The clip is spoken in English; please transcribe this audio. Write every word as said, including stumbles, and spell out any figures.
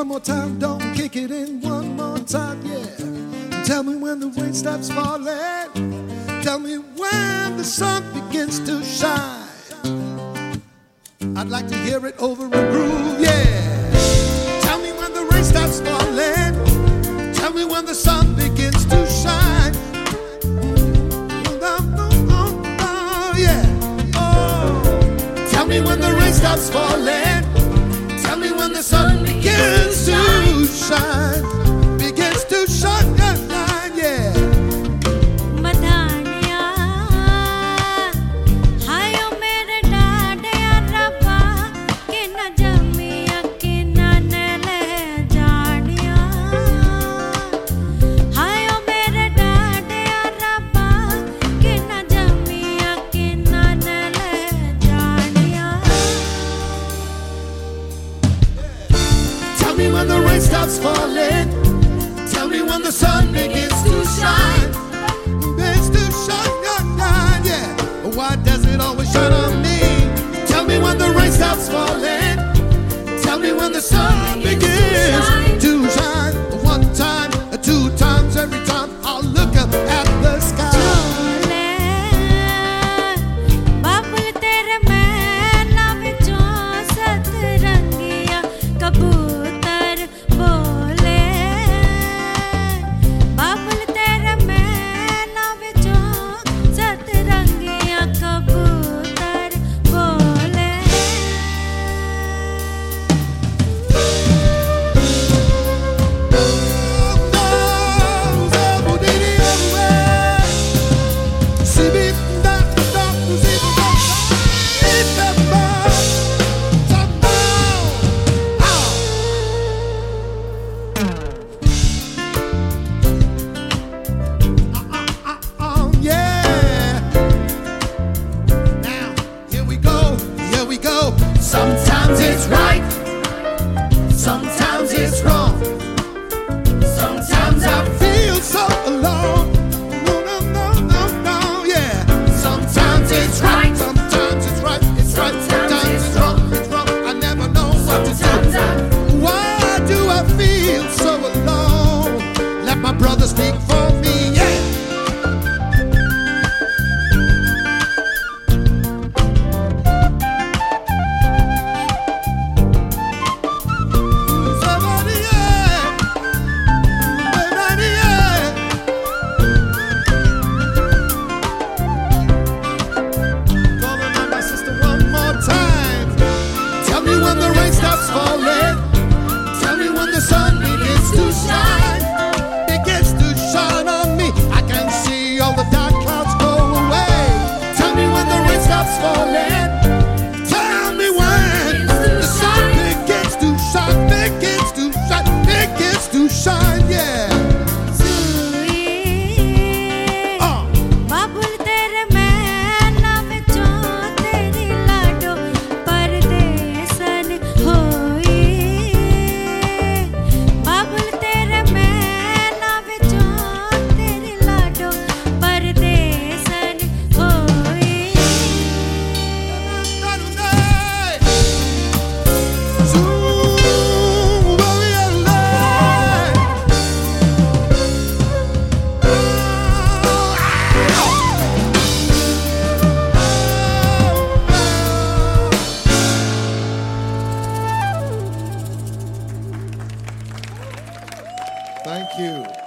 One more time, don't kick it in. One more time, yeah. Tell me when the rain stops falling. Tell me when the sun begins to shine. I'd like to hear it over a groove, yeah. Tell me when the rain stops falling. Tell me when the sun begins to shine. Oh, oh, oh, yeah. Oh. Tell me when the rain stops falling. Tell me when the sun begins to shine. Begins to shine, yeah. Tell me when the rain stops falling. Tell me when the sun begins to shine. Begins to shine, yeah. Why does it always shine on me? Tell me when the rain stops falling. Tell me when the sun begins to shine. One time, two times, every time I'll look up at the sky. Sometimes it's right, sometimes it's wrong. Sometimes I feel so alone. No, no, no, no, no, yeah. Sometimes it's right, sometimes it's right, it's right. Sometimes it's wrong, it's wrong. I never know what to do. Why do I feel so alone? Let my brother speak for me, yeah. Falling. Tell me when the sun begins to shine. Begins to shine on me. I can see all the dark clouds go away. Tell me when the rain stops falling. Tell me when the sun begins to shine. Begins to shine. Begins to shine, yeah. Thank you.